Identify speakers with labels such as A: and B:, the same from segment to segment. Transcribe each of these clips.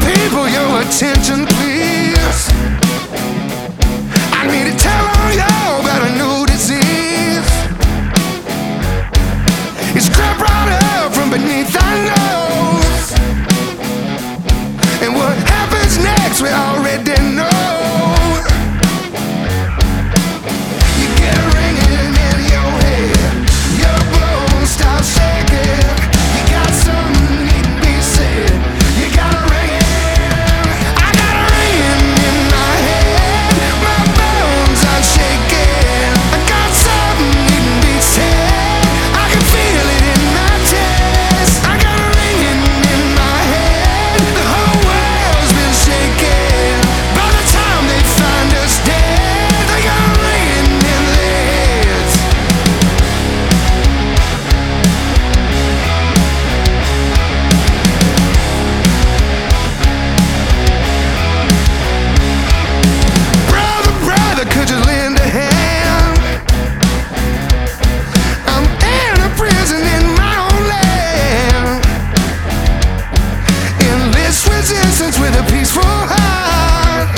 A: people your attention, please. I need to tell on you about a new disease. It's crept right up from beneath our nose, and what happens next we already know. You get a ringing in your head, your bones start shaking. You got something need to be said. You got a ringing, I got a ringing in my head. My bones are shaking. I got something need to be said. I can feel it in my chest. I got a ringing in my head. The whole world's been shaking. By the time they find us dead, they got a ringing in their heads. Brother, brother, could you lend a hand? I'm in a prison in my own land. Enlist resistance with a peaceful heart.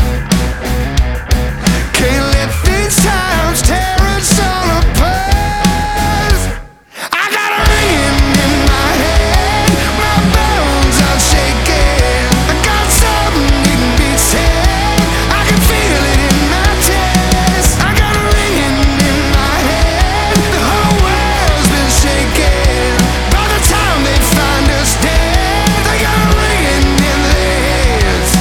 A: Can't let these times tear us all apart. I got a ringing in my head. My bones are shaking. I got something need to be said. I can feel it in my chest. I got a ringing in my head. The whole world's been shaking. By the time they find us dead, they got a ringing in their heads.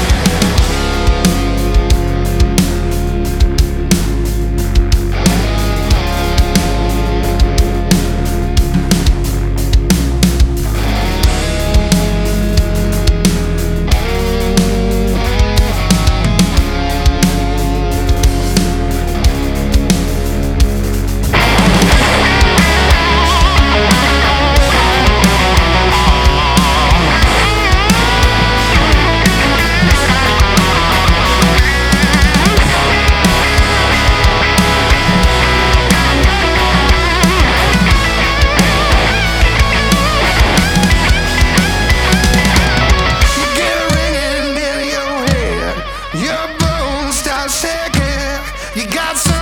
A: You get a ringing in your head. Your bones start shaking. You got some